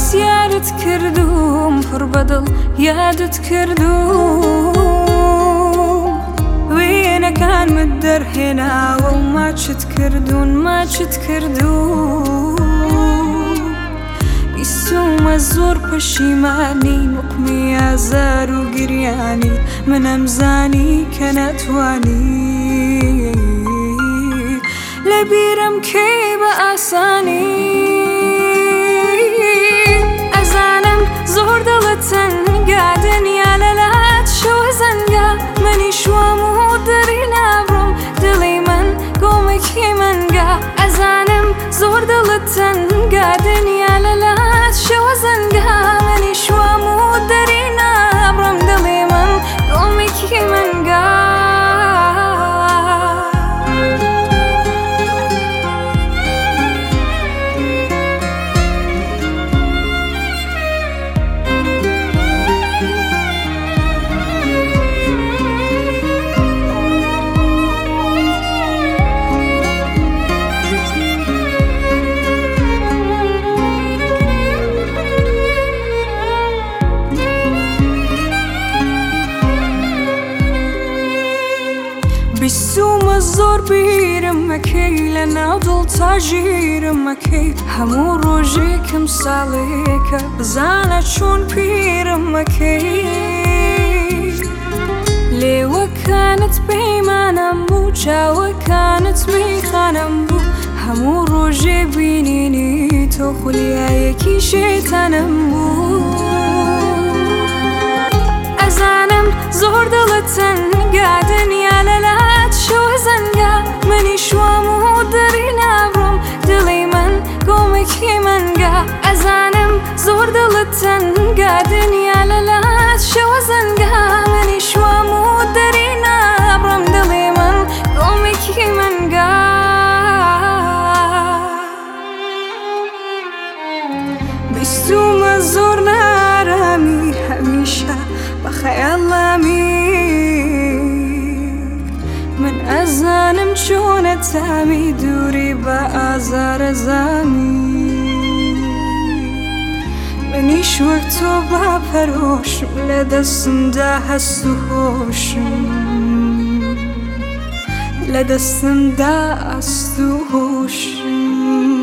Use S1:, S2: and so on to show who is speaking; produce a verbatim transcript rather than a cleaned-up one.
S1: پرسیارت کردوم پڕ بەدڵ یادت کردوم وێنەکانمت دەرهێناوە و ماچت کردوون ماچت کردوم بیستومە زۆر پەشیمانی موقمی ئازار و گریانی من ئەمزانی کە ناتوانی لەبیرم کەی بە ئاسانی ئەزانم زۆر دڵت تەنگا دنیا لەلات شەوە زەنگا منیش وام و دەری نابڕۆم دڵی من گۆمێکی منگا ئەزانم زۆر دڵت تەنگا دنیا لەلات شەوە زەنگا منیش وام و دەری نابڕۆم دڵی من گۆمێکی منگا بیستومە زۆر بیرم مەکەی لە ناو دڵ تا ژیرم مەکەی هەموو ڕۆژێکم ساڵێکە بزانە چۆن پیرم مەکەی لێوەکانت پەیمانم بوو چاوەکانت میخانم بوو هەموو ڕۆژێ بینینی تۆ خولیایەکی شەیتانم بوو ئەزانم زۆر دڵت تەنگا دنیا لەلات شەوە زەنگا منیش وام و دەری نابڕۆم دڵی من گۆمێکی منگا ئەزانم زۆر دڵت تەنگا دنیا لەلات شەوە زەنگا منیش وام و دەری نابڕۆم دڵی من گۆمێکی منگا بیستومە زۆر نارامی هەمیشە بە خەیاڵامی من ئەزانم چۆنە تامی دووری بە ئازارە زامی منیش وەک تۆ باپەرۆشم لە دەستمدا هەست و هۆشم لە دەستمدا ئەست و هۆشم